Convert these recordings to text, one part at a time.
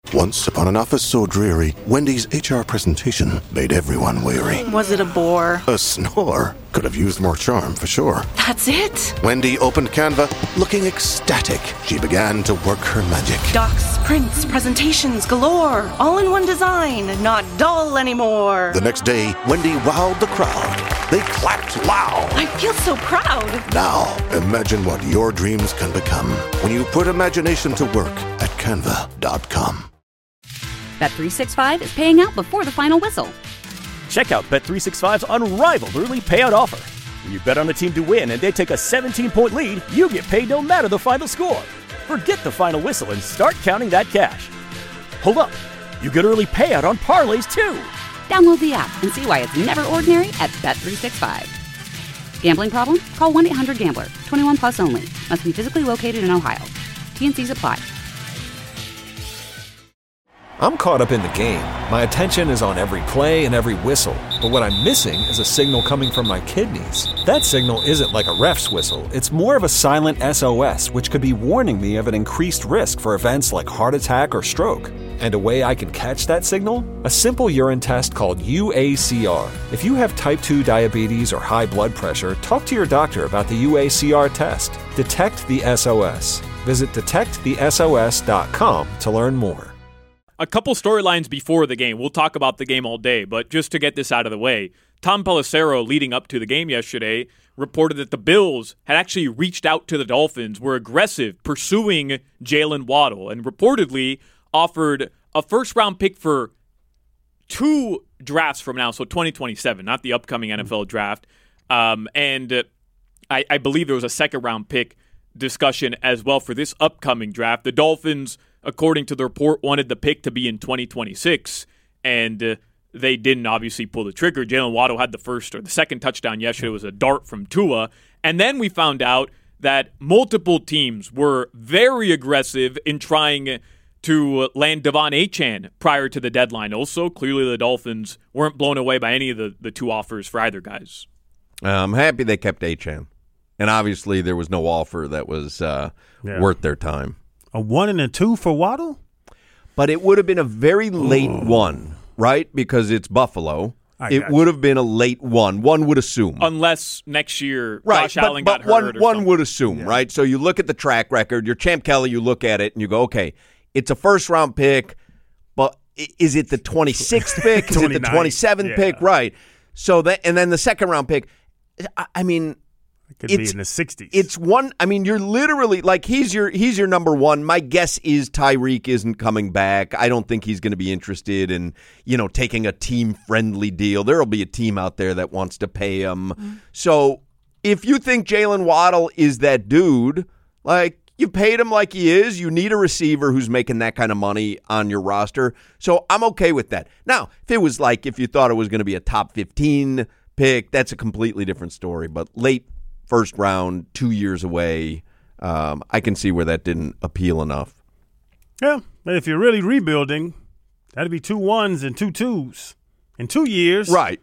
Once upon an office so dreary, Wendy's HR presentation made everyone weary. Was it a bore? A snore. Could have used more charm, for sure. That's it? Wendy opened Canva, looking ecstatic. She began to work her magic. Docs, prints, presentations galore. All in one design, not dull anymore. The next day, Wendy wowed the crowd. They clapped loud. I feel so proud. Now, imagine what your dreams can become when you put imagination to work at canva.com. Bet365 is paying out before the final whistle. Check out Bet365's unrivaled early payout offer. When you bet on a team to win and they take a 17-point lead, you get paid no matter the final score. Forget the final whistle and start counting that cash. Hold up. You get early payout on parlays, too. Download the app and see why it's never ordinary at Bet365. Gambling problem? Call 1-800-GAMBLER. 21 plus only. Must be physically located in Ohio. T&Cs apply. I'm caught up in the game. My attention is on every play and every whistle. But what I'm missing is a signal coming from my kidneys. That signal isn't like a ref's whistle. It's more of a silent SOS, which could be warning me of an increased risk for events like heart attack or stroke. And a way I can catch that signal? A simple urine test called UACR. If you have type 2 diabetes or high blood pressure, talk to your doctor about the UACR test. Detect the SOS. Visit detectthesos.com to learn more. A couple storylines before the game. We'll talk about the game all day, but just to get this out of the way, Tom Pelissero, leading up to the game yesterday, reported that the Bills had actually reached out to the Dolphins, were aggressive, pursuing Jalen Waddle, and reportedly offered a first-round pick for 2 drafts from now, so 2027, not the upcoming NFL draft. And I believe there was a second-round pick discussion as well for this upcoming draft. The Dolphins, according to the report, wanted the pick to be in 2026, and they didn't obviously pull the trigger. Jalen Waddle had the second touchdown yesterday. It was a dart from Tua. And then we found out that multiple teams were very aggressive in trying to land Devon Achane prior to the deadline. Also, clearly the Dolphins weren't blown away by any of the 2 offers for either guys. I'm happy they kept Achane. And obviously there was no offer that was worth their time. A 1 and a 2 for Waddle? But it would have been a very late one, right? Because it's Buffalo. It would have been a late one. One would assume. Unless next year Josh but Allen got hurt. One would assume, right? So you look at the track record. You're Champ Kelly. You look at it and you go, okay, it's a first-round pick, but is it the 26th pick? Is it the 27th pick? Right. So and then the second-round pick, I mean – it could be in the 60s. It's one. I mean, you're literally like he's your number one. My guess is Tyreek isn't coming back. I don't think he's going to be interested in taking a team friendly deal. There'll be a team out there that wants to pay him. Mm-hmm. So if you think Jalen Waddle is that dude, like you paid him like he is, you need a receiver who's making that kind of money on your roster. So I'm okay with that. Now, if you thought it was going to be a top 15 pick, that's a completely different story. But late first round, 2 years away, I can see where that didn't appeal enough. Yeah, but if you're really rebuilding, that'd be 2 1s and 2 2s in 2 years. Right.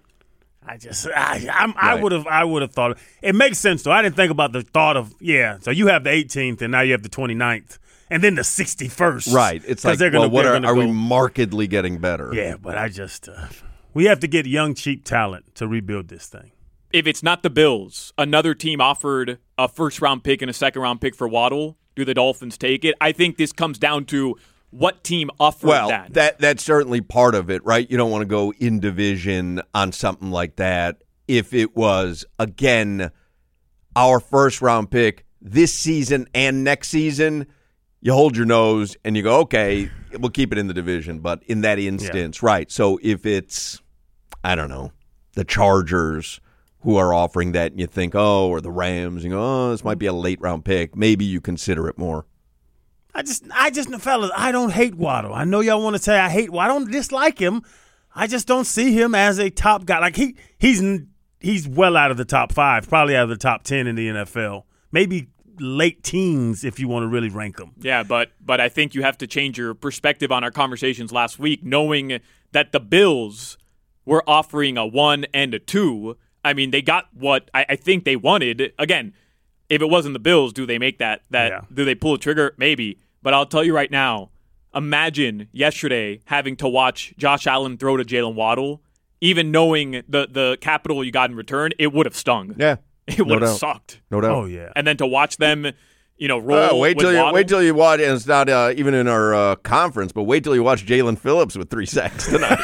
I would have thought it makes sense though. I didn't think about the thought of so you have the 18th and now you have the 29th and then the 61st. Right. It's like, are we markedly getting better? Yeah, but we have to get young cheap talent to rebuild this thing. If it's not the Bills, another team offered a first-round pick and a second-round pick for Waddle. Do the Dolphins take it? I think this comes down to what team offered that. Well, that's certainly part of it, right? You don't want to go in division on something like that. If it was, again, our first-round pick this season and next season, you hold your nose and you go, okay, we'll keep it in the division. But in that instance, right. So if it's, I don't know, the Chargers who are offering that and you think, or the Rams, you go, this might be a late round pick. Maybe you consider it more. Fellas, I don't hate Waddle. I know y'all want to say I hate Waddle. I don't dislike him. I just don't see him as a top guy. Like he's well out of the top 5, probably out of the top 10 in the NFL. Maybe late teens if you want to really rank them. Yeah, but I think you have to change your perspective on our conversations last week, knowing that the Bills were offering a 1 and a 2. I mean, they got what I think they wanted. Again, if it wasn't the Bills, do they make that? Do they pull the trigger? Maybe. But I'll tell you right now, imagine yesterday having to watch Josh Allen throw to Jalen Waddle, even knowing the capital you got in return, it would have stung. Yeah. It would have sucked. No doubt. Oh, yeah. And then to watch them, roll wait till Waddle. you watch, and it's not even in our conference, but wait till you watch Jalen Phillips with 3 sacks tonight.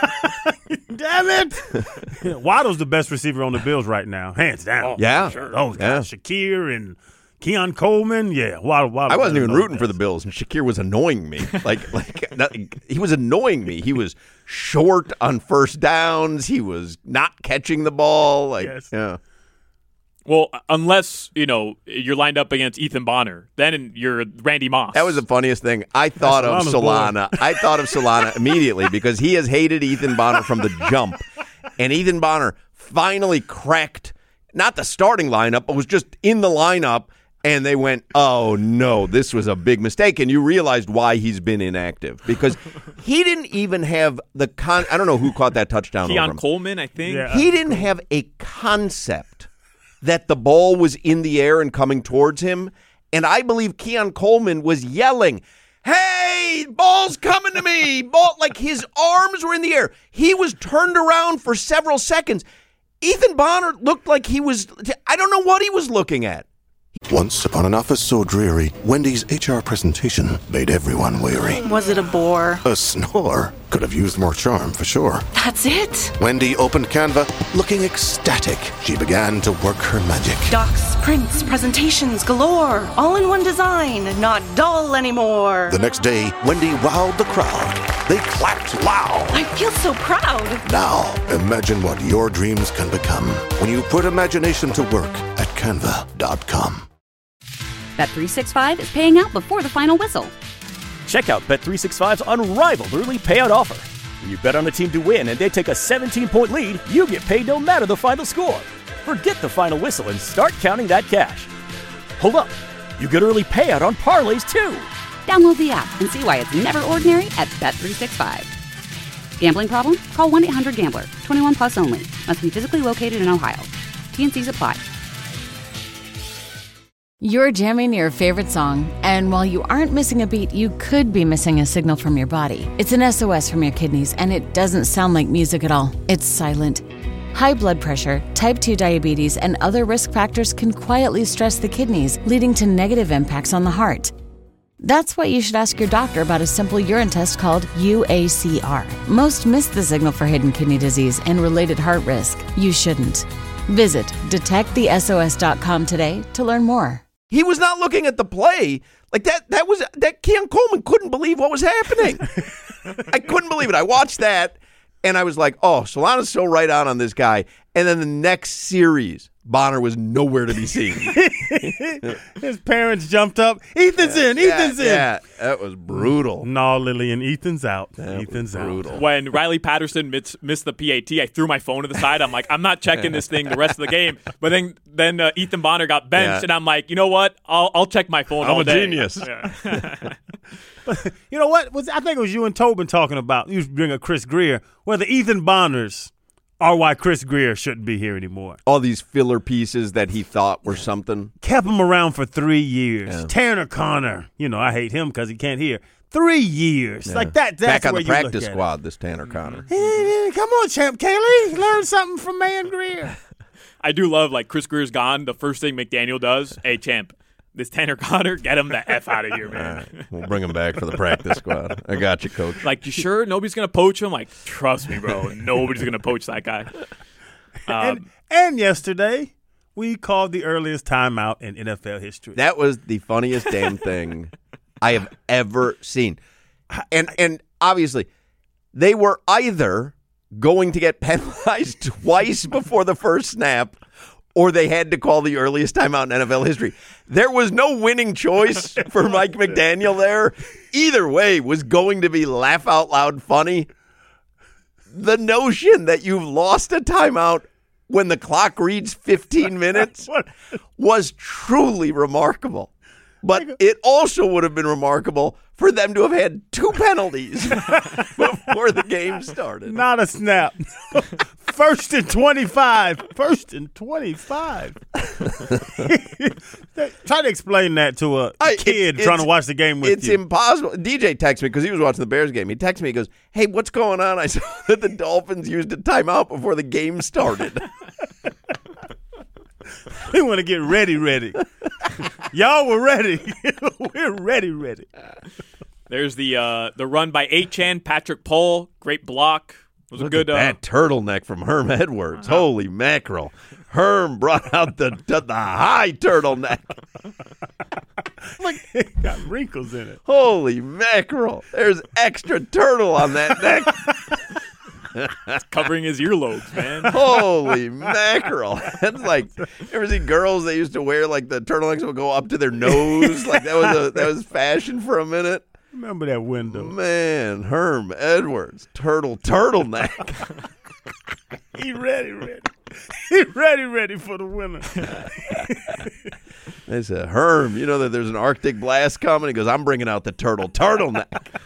Damn it! Waddle's the best receiver on the Bills right now, hands down. Yeah. Sure. Oh, yeah. Shakir and Keon Coleman. Yeah, Waddle. I wasn't even rooting for the Bills, and Shakir was annoying me. He was annoying me. He was short on first downs. He was not catching the ball. Yes. Yeah. Well, unless, you're lined up against Ethan Bonner, then you're Randy Moss. That was the funniest thing. I thought of Solana. I thought of Solana immediately because he has hated Ethan Bonner from the jump. And Ethan Bonner finally cracked, not the starting lineup, but was just in the lineup. And they went, oh, no, this was a big mistake. And you realized why he's been inactive. Because he didn't even have I don't know who caught that touchdown over him. Keon Coleman, I think. Yeah. He didn't have a concept that the ball was in the air and coming towards him. And I believe Keon Coleman was yelling, hey, ball's coming to me. Ball, like his arms were in the air. He was turned around for several seconds. Ethan Bonner looked like he was, I don't know what he was looking at. Once upon an office so dreary, Wendy's HR presentation made everyone weary. Was it a bore? A snore could have used more charm for sure. That's it? Wendy opened Canva, looking ecstatic. She began to work her magic. Docs, prints, presentations galore. All in one design, not dull anymore. The next day, Wendy wowed the crowd. They clapped loud. I feel so proud. Now, imagine what your dreams can become when you put imagination to work at Canva.com. Bet365 is paying out before the final whistle. Check out Bet365's unrivaled early payout offer. When you bet on a team to win and they take a 17-point lead, you get paid no matter the final score. Forget the final whistle and start counting that cash. Hold up. You get early payout on parlays, too. Download the app and see why it's never ordinary at Bet365. Gambling problem? Call 1-800-GAMBLER. 21 plus only. Must be physically located in Ohio. T&Cs apply. You're jamming your favorite song, and while you aren't missing a beat, you could be missing a signal from your body. It's an SOS from your kidneys, and it doesn't sound like music at all. It's silent. High blood pressure, type 2 diabetes, and other risk factors can quietly stress the kidneys, leading to negative impacts on the heart. That's why you should ask your doctor about a simple urine test called UACR. Most miss the signal for hidden kidney disease and related heart risk. You shouldn't. Visit detectthesos.com today to learn more. He was not looking at the play. Like that Keon Coleman couldn't believe what was happening. I couldn't believe it. I watched that and I was like, oh, Solana's so right on this guy. And then the next series, Bonner was nowhere to be seen. His parents jumped up. Ethan's in. Yeah, that was brutal. No, Lillian, Ethan's out. Ethan's brutal. out. When Riley Patterson missed the PAT, I threw my phone to the side. I'm like, I'm not checking this thing the rest of the game. But then Ethan Bonner got benched, and I'm like, you know what? I'll check my phone all day. I'm a genius. Yeah. But you know what? I think it was you and Tobin talking about, you bring up Chris Greer, whether Ethan Bonners are why Chris Greer shouldn't be here anymore. All these filler pieces that he thought were something. Kept him around for 3 years. Yeah. Tanner Connor, I hate him because he can't hear. 3 years. Yeah. Like that's back on where the you practice look at squad, this Tanner Connor. Hey, come on, Champ Kaylee. Learn something from Man Greer. I do love, Chris Greer's gone. The first thing McDaniel does, hey, Champ, this Tanner Connor, get him the F out of here, man. Right. We'll bring him back for the practice squad. I got you, Coach. You sure nobody's going to poach him? Trust me, bro. Nobody's going to poach that guy. And yesterday, we called the earliest timeout in NFL history. That was the funniest damn thing I have ever seen. And obviously, they were either going to get penalized twice before the first snap, or they had to call the earliest timeout in NFL history. There was no winning choice for Mike McDaniel there. Either way was going to be laugh out loud funny. The notion that you've lost a timeout when the clock reads 15 minutes was truly remarkable. But it also would have been remarkable for them to have had 2 penalties before the game started. Not a snap. First and 25. First and 25. Try to explain that to a kid trying to watch the game with you. It's impossible. DJ texted me because he was watching the Bears game. He texted me. He goes, "Hey, what's going on?" I saw that the Dolphins used a timeout before the game started. We want to get ready. Y'all were ready. We're ready. There's the run by Achane, Patrick Paul, great block. It was a good that turtleneck from Herm Edwards. Holy mackerel! Herm brought out the high turtleneck. Like it got wrinkles in it. Holy mackerel! There's extra turtle on that neck. It's covering his earlobes, man. Holy mackerel! That's like, you ever see girls that used to wear like the turtlenecks would go up to their nose? Like that was fashion for a minute. Remember that window. Man, Herm Edwards, turtleneck. He ready. He ready for the winter. They said, Herm, you know that there's an Arctic blast coming? He goes, I'm bringing out the turtleneck.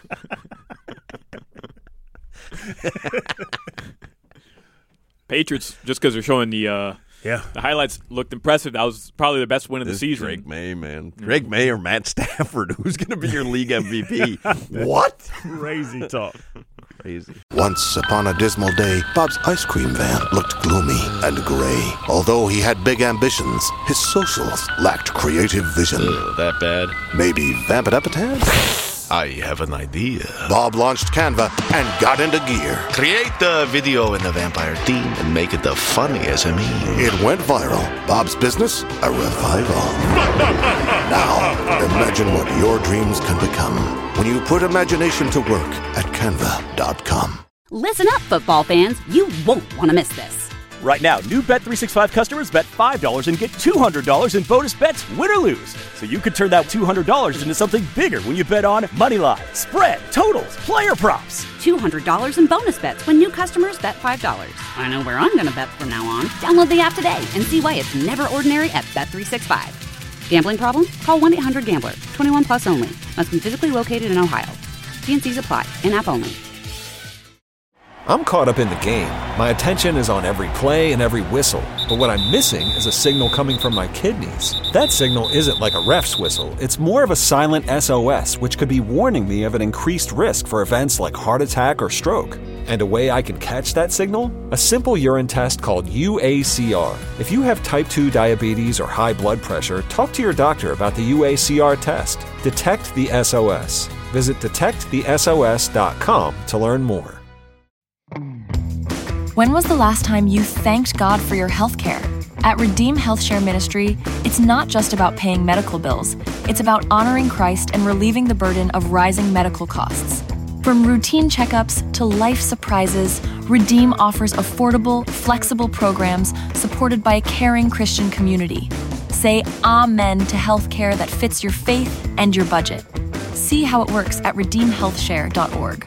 Patriots, just because they're showing the highlights, looked impressive. That was probably the best win of the season. Drake May, man. Drake May or Matt Stafford, who's going to be your league MVP? What? Crazy talk. Crazy. Once upon a dismal day, Bob's ice cream van looked gloomy and gray. Although he had big ambitions, his socials lacked creative vision. That bad? Maybe vamp it up a tad? I have an idea. Bob launched Canva and got into gear. Create the video in the vampire theme and make it the funniest of me. It went viral. Bob's business, a revival. Now, imagine what your dreams can become when you put imagination to work at Canva.com. Listen up, football fans. You won't want to miss this. Right now, new Bet365 customers bet $5 and get $200 in bonus bets, win or lose. So you could turn that $200 into something bigger when you bet on money line, spread, totals, player props. $200 in bonus bets when new customers bet $5. I know where I'm going to bet from now on. Download the app today and see why it's never ordinary at Bet365. Gambling problem? Call 1-800-GAMBLER. 21 plus only. Must be physically located in Ohio. T&Cs apply. In-app only. I'm caught up in the game. My attention is on every play and every whistle. But what I'm missing is a signal coming from my kidneys. That signal isn't like a ref's whistle. It's more of a silent SOS, which could be warning me of an increased risk for events like heart attack or stroke. And a way I can catch that signal? A simple urine test called UACR. If you have type 2 diabetes or high blood pressure, talk to your doctor about the UACR test. Detect the SOS. Visit detectthesos.com to learn more. When was the last time you thanked God for your health care? At Redeem Health Share Ministry, it's not just about paying medical bills. It's about honoring Christ and relieving the burden of rising medical costs. From routine checkups to life surprises, Redeem offers affordable, flexible programs supported by a caring Christian community. Say amen to health care that fits your faith and your budget. See how it works at redeemhealthshare.org.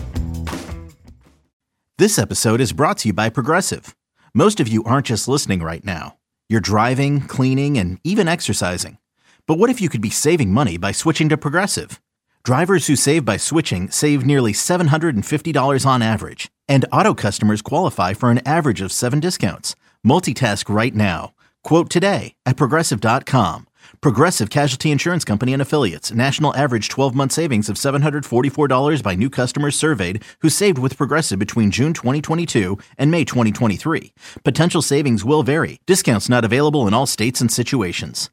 This episode is brought to you by Progressive. Most of you aren't just listening right now. You're driving, cleaning, and even exercising. But what if you could be saving money by switching to Progressive? Drivers who save by switching save nearly $750 on average. And auto customers qualify for an average of 7 discounts. Multitask right now. Quote today at Progressive.com. Progressive Casualty Insurance Company and Affiliates. National average 12-month savings of $744 by new customers surveyed who saved with Progressive between June 2022 and May 2023. Potential savings will vary. Discounts not available in all states and situations.